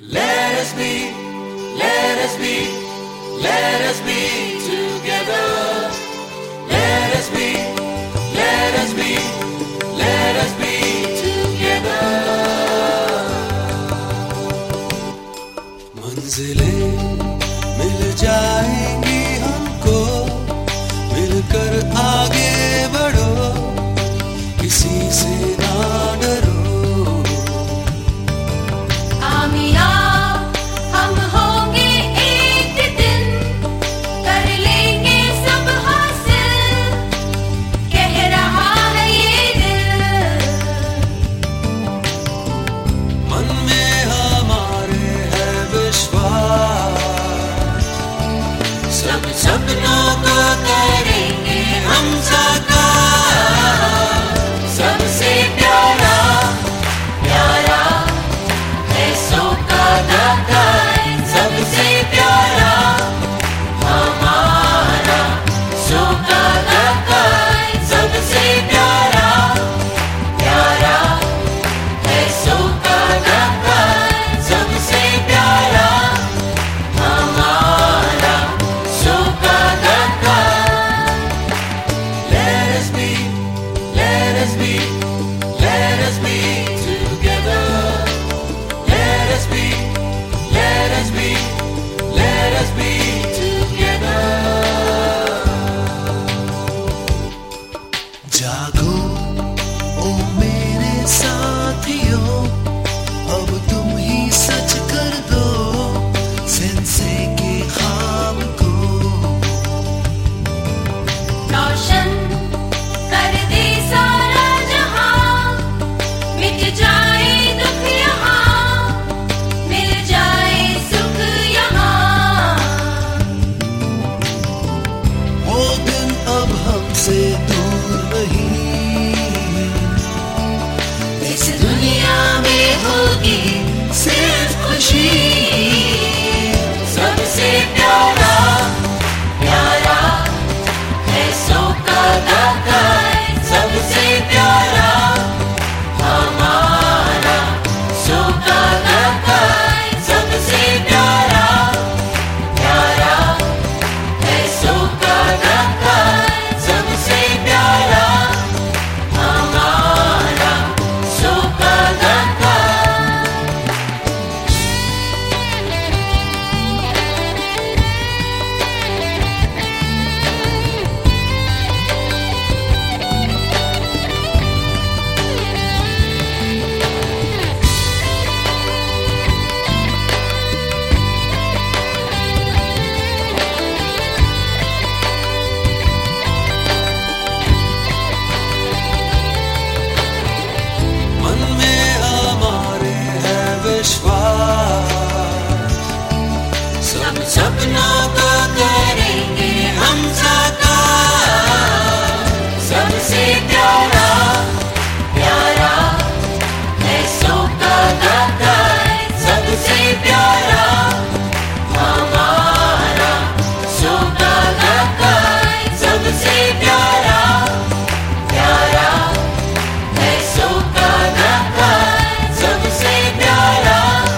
Let us be, let us be, let us be together. Let us be, let us be, let us be together. मंजिलें मिल जाएंगी हमको, मिलकर आगे बढ़ो, किसी से ना डरो। हम होंगे एक दिन, कर लेंगे सब हासिल, कह रहा है ये दिल। मन में हमारे है विश्वास, सब सपनों को करेंगे हम साकार। सबसे प्यारा प्यारा है सो का दाता, सबसे प्यारा हमारा सो का दाता, सबसे प्यारा प्यारा है सो का दाता, सबसे प्यारा हमारा सो का दाता। Let us be, let us be, let us be together. Let us be, let us be, let us be together. जागो ओ मेरे साथियों, अब तुम ही सच कर दो सेंसे के ख्वाब को। रोशन कर दे सारा जहां, मिट जाए दुख यहाँ, मिल जाए सुख यहाँ। वो दिन अब हमसे दूर नहीं, इस दुनिया में होगी सिर्फ खुशी। सबसे प्यारा प्यारा है सो का दाता, सबसे प्यारा हमारा सो का दाता, सबसे प्यारा प्यारा है सो का दाता, सबसे प्यारा हमारा सो का दाता। मन में हमारे है विश्वास, सब सपनों को करेंगे हम साकार। सबसे प्यारा प्यारा है सो का दाता, सबसे प्यारा हमारा सो का दाता, सबसे प्यारा प्यारा है सो का दाता, सबसे प्यारा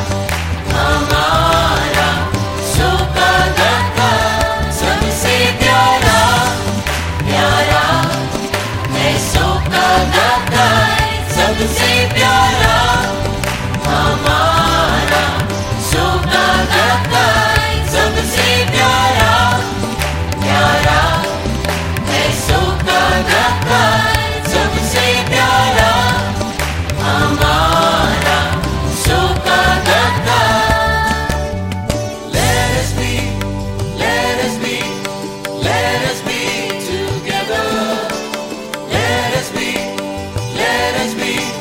हमारा सो का दाता, सबसे प्यारा प्यारा है सो का दाता, सबसे प्यारा हमारा सो का दाता, सबसे प्यारा प्यारा है सो का दाता, सबसे प्यारा हमारा सो का दाता। Let us be, let us be, let us be together. Let us be, let us be,